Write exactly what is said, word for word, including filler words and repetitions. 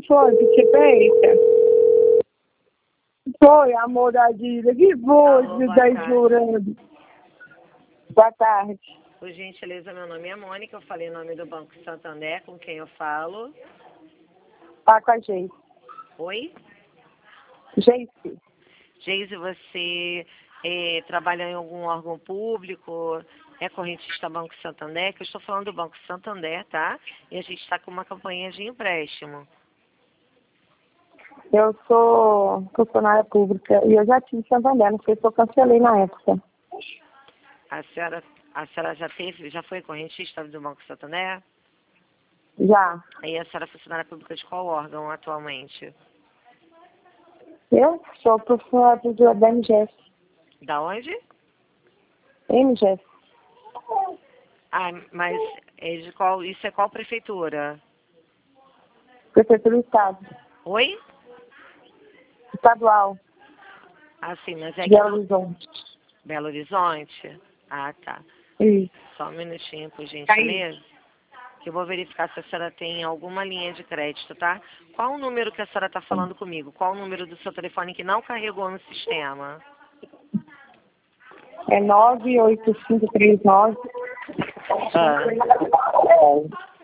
foi? Que tipo é esse? Foi, amor da Dida. Que foi, boa tá tarde. jurando. Boa tarde. Por gentileza, meu nome é Mônica, eu falei em nome do Banco Santander, com quem eu falo. Tá com a gente. Oi? Gente, Geise, você eh, trabalha em algum órgão público? É correntista Banco Santander? Que eu estou falando do Banco Santander, tá? E a gente está com uma campanha de empréstimo. eu sou funcionária pública e eu já tive Santander, não sei se eu cancelei na época. A senhora, a senhora já teve, já foi correntista do Banco Santander? Já. E a senhora é funcionária pública de qual órgão atualmente? Eu sou funcionária pública da M G S. Da onde? M G S. Ah, mas é de qual, isso é qual prefeitura? Prefeitura do Estado. Oi? Estadual. Ah, sim, mas é aqui Belo no Horizonte. Belo Horizonte? Ah, tá. Isso. Só um minutinho, por Aí. gentileza. Que eu vou verificar se a senhora tem alguma linha de crédito, tá? Qual o número que a senhora está falando comigo? Qual o número do seu telefone que não carregou no sistema? É nove oito cinco três nove. Ah.